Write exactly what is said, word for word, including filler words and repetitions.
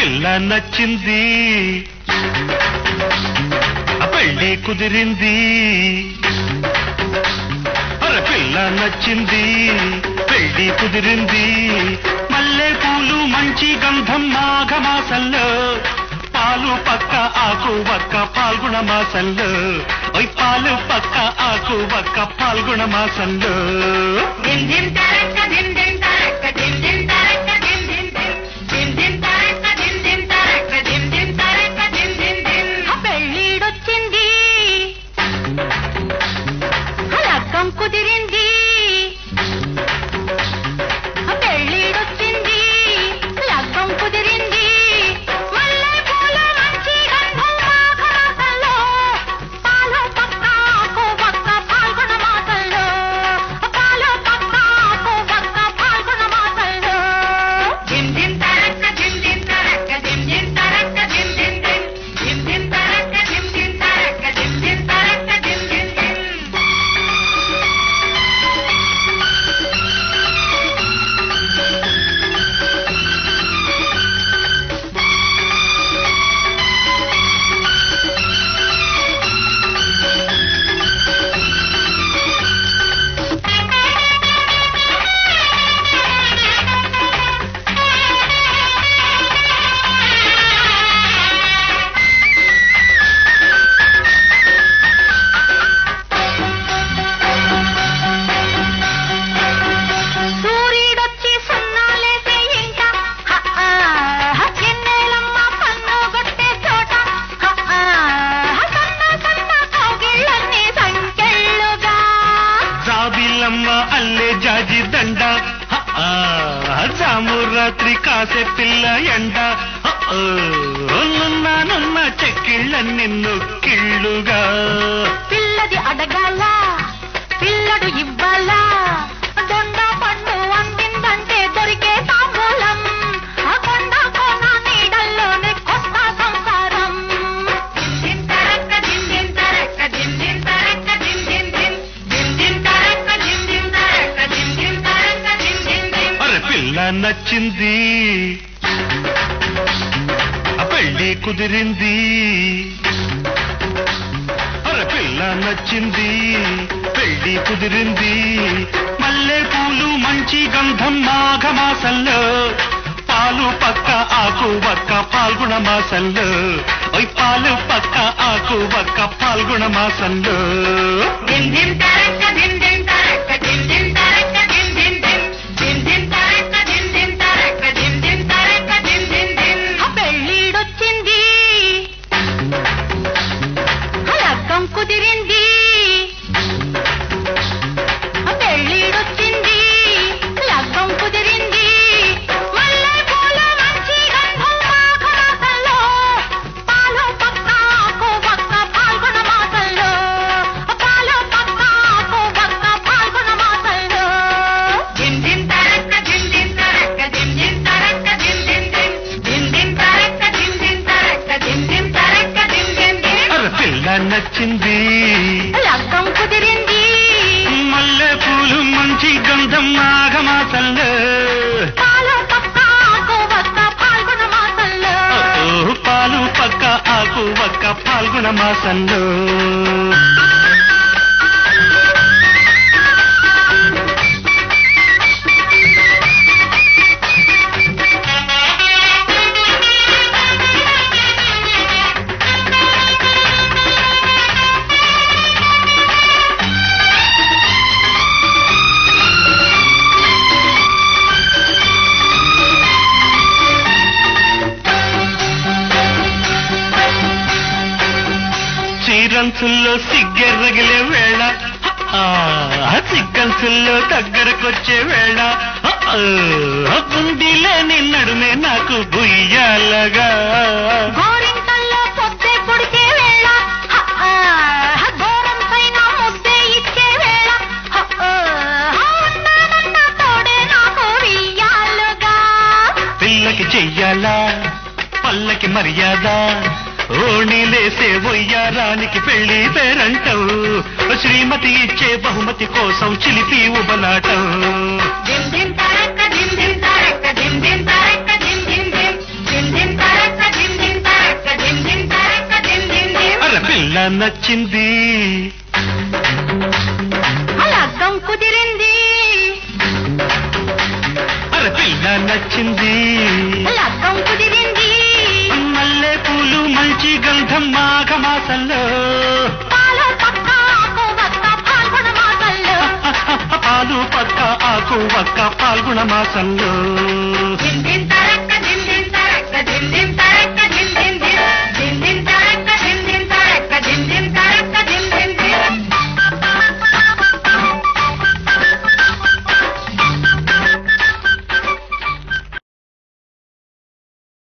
పిల్ల నచ్చింది పెళ్లి కుదిరింది అరే పిల్ల నచ్చింది పెళ్లి కుదిరింది మల్లె పూలు మంచి గంధం మాఘమాసంలో పాలు పక్క ఆకు వక్క పాల్గొన మాసంలో ఓయ్ పాలు పక్క ఆకు వక్క పాల్గొన మాసంలో పెళ్ళిడొచ్చింది లగ్గం కుదిరింది పెళ్ళిడొచ్చింది లగ్గం కుదిరింది మల్లె పూలు మంచి గంధం మాఘమాసంలో పాలు పక్క ఆకు వక్క పాల్గొన మాసంలో పాలు పక్క ఆకు వక్క పాల్గొన మాసంలో జిమ్ జిమ్ తరక్క జిమ్ జిమ్ తరక్క జిమ్ జిమ్ తరక్క జిమ్ జిమ్ జిమ్ జిమ్ జిమ్ తరక్క జిమ్ జిమ్ తరక్క జిమ్ జిమ్ తరక్క జిమ్ జిమ్ సూర్యుడొచ్చి సున్నాలేసే ఇంట ఎన్నేలమ్మ పన్ను కొట్టే చోట సన్న సన్న కౌగిళ్ళన్నీ సంకెళ్ళుగా జాబిలమ్మ అల్లే జాజి దండ జాము రాత్రి కాసే పిల్ల ఎండ నున్న నున్న చెక్కిళ్ళన్ని నొక్కిళ్ళుగా పిల్లది అడగాల పిల్లడు ఇవ్వాలా దొండ పండు అందిందంటే దొరికే తాంబూలం కొండ కోన నీడల్లోనే కొత్త సంసారం జిమ్ తరక్క జిమ్ జిమ్ తరక్క జిమ్ జిమ్ తరక్క జిమ్ జిమ్ జిమ్ జిమ్ జిమ్ తరక్క జిమ్ జిమ్ తరక్క జిమ్ జిమ్ తరక్క జిమ్ జిమ్ జిమ్ అరే పిల్ల నచ్చింది పెళ్లి కుదిరింది అరే పిల్ల నచ్చింది పెళ్లి కుదిరింది మల్లె పూలు మంచి గంధం మాఘమాసంలో పాలు పక్క ఆకు వక్క పాల్గొన మాసంలో ఓయ్ పాలు పక్క ఆకు వక్క పాల్గొన మాసంలో జిమ్ జిమ్ తరక్క జిమ్ జిమ్ తరక్క జిమ్ జిమ్ తరక్క జిమ్ జిమ్ జిమ్ జిమ్ జిమ్ తరక్క జిమ్ జిమ్ తరక్క జిమ్ జిమ్ తరక్క జిమ్ జిమ్ జిమ్ పెళ్ళిడొచ్చింది లగ్గం కుదిరింది పెళ్ళిడొచ్చింది లగ్గం కుదిరింది మల్లె పూలు మంచి గంధం మాఘమాసంలో పాలు పక్క ఆకు వక్క పాల్గొన మాసంలో పాలు పక్క ఆకు వక్క పాల్గొన మాసంలో జిమ్ జిమ్ తరక్క జిమ్ జిమ్ తరక్క జిమ్ జిమ్ తరక్క జిమ్ జిమ్ జిమ్ జిమ్ జిమ్ తరక్క జిమ్ జిమ్ తరక్క జిమ్ జిమ్ తరక్క జిమ్ జిమ్ జిమ్ అరే పిల్ల నచ్చింది లగ్గం కుదిరింది మల్లె పూలు మంచి గంధం మాఘమాసంలో పాలు పక్క ఆకు వక్క పాల్గొన మాసంలో ఓ పాలు పక్క ఆకు వక్క పాల్గొన మాసంలో చీరంచుల్లో సిగ్గెర్రగిలే వేళ సిగ్గంచుల్లో దగ్గరకొచ్చే వేళ గుండీలేని నడుమే నాకు గుయ్యాలగా గోరింకల్లో పొద్దే పొడిచే వేళ గోరం పైన ముద్దే ఇచ్చే వేళ ఉన్నానన్న తోడే నాకు వియ్యాలుగా పిల్లకి చెయ్యాలా పల్లకి మర్యాద ఓణిలేసే ఒయ్యారానికి పెళ్లి పేరంటవు శ్రీమతి ఇచ్చే బహుమతి కోసం చిలిపి ఉబలాటం జిమ్ జిమ్ తరక్క జిమ్ జిమ్ తరక్క జిమ్ జిమ్ తరక్క జిమ్ జిమ్ జిమ్ జిమ్ జిమ్ తరక్క నచ్చింది లగ్గం కుదిరింది అరే పిల్ల నచ్చింది లగ్గం కుదిరింది మల్లె పూలు మంచి గంధం మాఘ మాసంలో పాలు పక్క ఆకు వక్క పాల్గొన మాసంలో పాలు పక్క ఆకు వక్క పాల్గొన మాసంలో ఇంటింతర